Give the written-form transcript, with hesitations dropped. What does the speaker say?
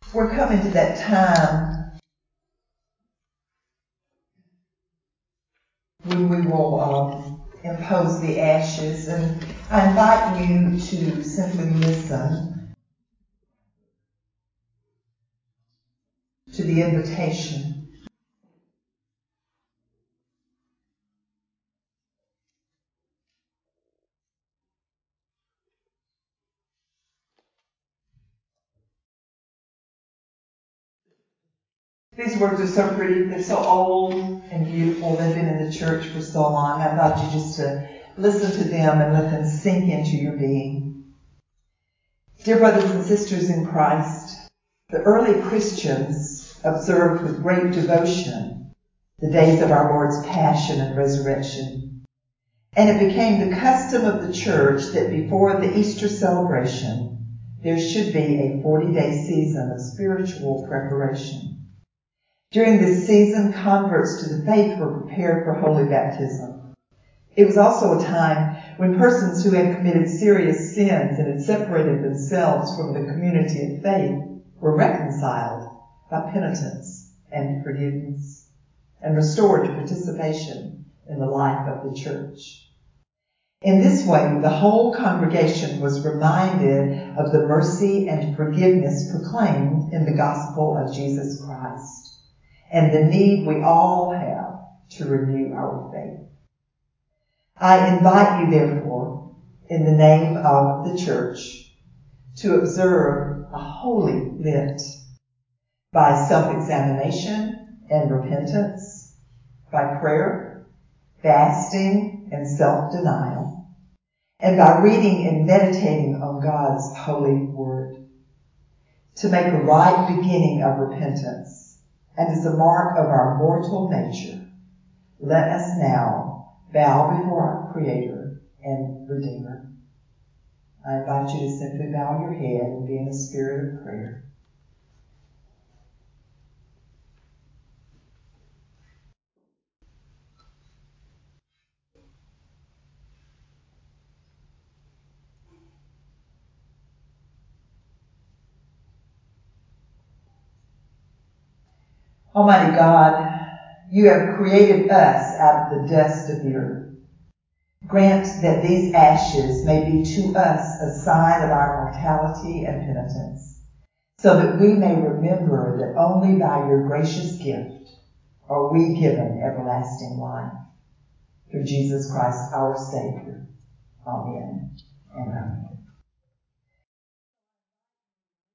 We're coming to that time when we will impose the ashes, and I invite you to simply listen to the invitation. These words are so pretty. They're so old and beautiful. They've been in the church for so long. I invite you just to listen to them and let them sink into your being. Dear brothers and sisters in Christ, the early Christians observed with great devotion the days of our Lord's Passion and Resurrection. And it became the custom of the church that before the Easter celebration, there should be a 40-day season of spiritual preparation. During this season, converts to the faith were prepared for holy baptism. It was also a time when persons who had committed serious sins and had separated themselves from the community of faith were reconciled by penitence and forgiveness and restored to participation in the life of the church. In this way, the whole congregation was reminded of the mercy and forgiveness proclaimed in the gospel of Jesus Christ, and the need we all have to renew our faith. I invite you, therefore, in the name of the church, to observe a holy Lent by self-examination and repentance, by prayer, fasting, and self-denial, and by reading and meditating on God's holy word. To make a right beginning of repentance, and as a mark of our mortal nature, let us now bow before our Creator and Redeemer. I invite you to simply bow your head and be in a spirit of prayer. Almighty God, you have created us out of the dust of the earth. Grant that these ashes may be to us a sign of our mortality and penitence, so that we may remember that only by your gracious gift are we given everlasting life. Through Jesus Christ our Savior. Amen and amen.